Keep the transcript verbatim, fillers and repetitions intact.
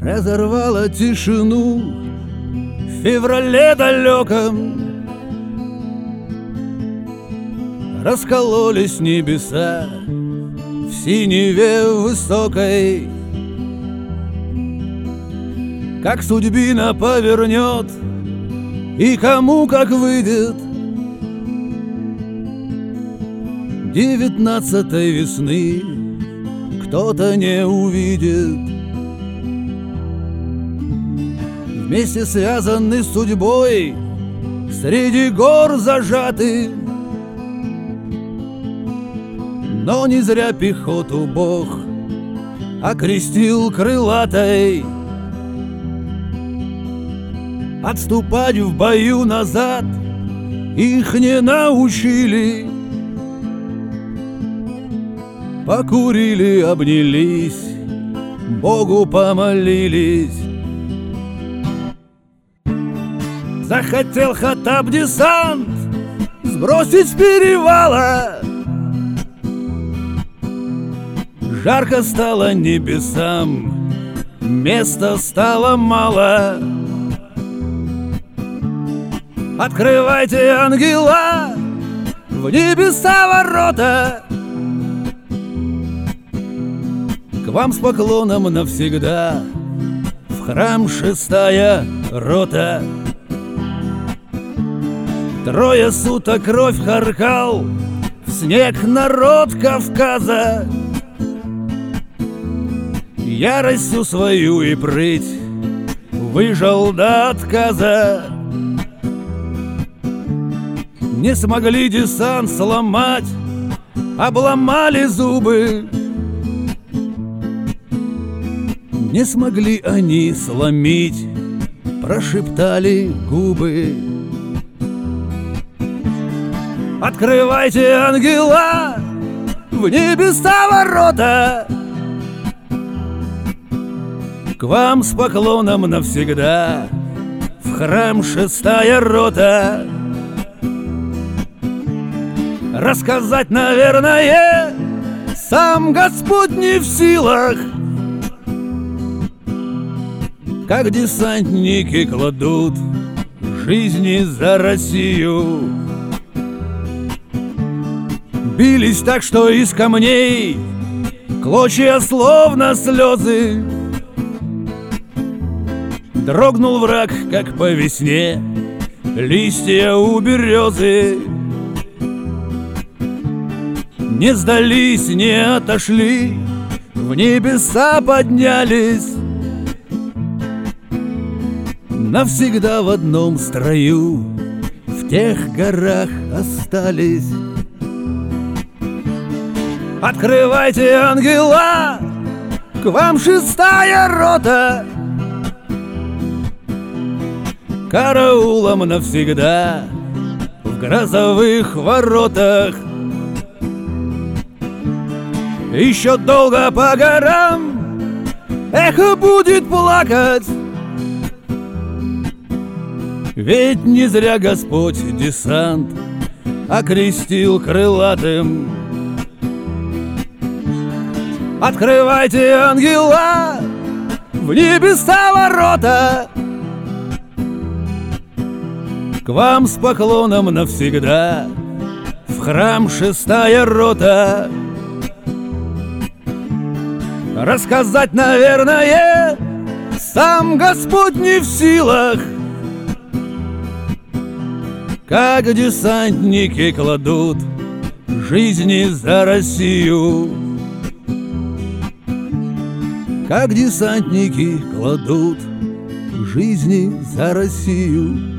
разорвала тишину в феврале далеком. Раскололись небеса в синеве высокой. Как судьбина повернет и кому как выйдет, девятнадцатой весны кто-то не увидит. Вместе связаны с судьбой, среди гор зажаты, но не зря пехоту Бог окрестил крылатой. Отступать в бою назад их не научили. Покурили, обнялись, Богу помолились. Захотел Хаттаб десант сбросить с перевала. Жарко стало небесам, места стало мало. Открывайте, ангела, в небеса ворота. К вам с поклоном навсегда в храм шестая рота. Трое суток кровь харкал в снег народ Кавказа. Яростью свою и прыть выжил до отказа. Не смогли десант сломать, обломали зубы. Не смогли они сломить, прошептали губы. Открывайте, ангела, в небеса ворота. К вам с поклоном навсегда в храм шестая рота. Рассказать, наверное, сам Господь не в силах, как десантники кладут жизни за Россию. Бились так, что из камней клочья словно слезы. Дрогнул враг, как по весне листья у березы. Не сдались, не отошли, в небеса поднялись. Навсегда в одном строю в тех горах остались. Открывайте, ангела, к вам шестая рота. Караулом навсегда в грозовых воротах. Еще долго по горам эхо будет плакать, ведь не зря Господь десант окрестил крылатым. Открывайте, ангела, в небеса ворота. К вам с поклоном навсегда в храм шестая рота. Рассказать, наверное, сам Господь не в силах, как десантники кладут жизни за Россию. Как десантники кладут жизни за Россию.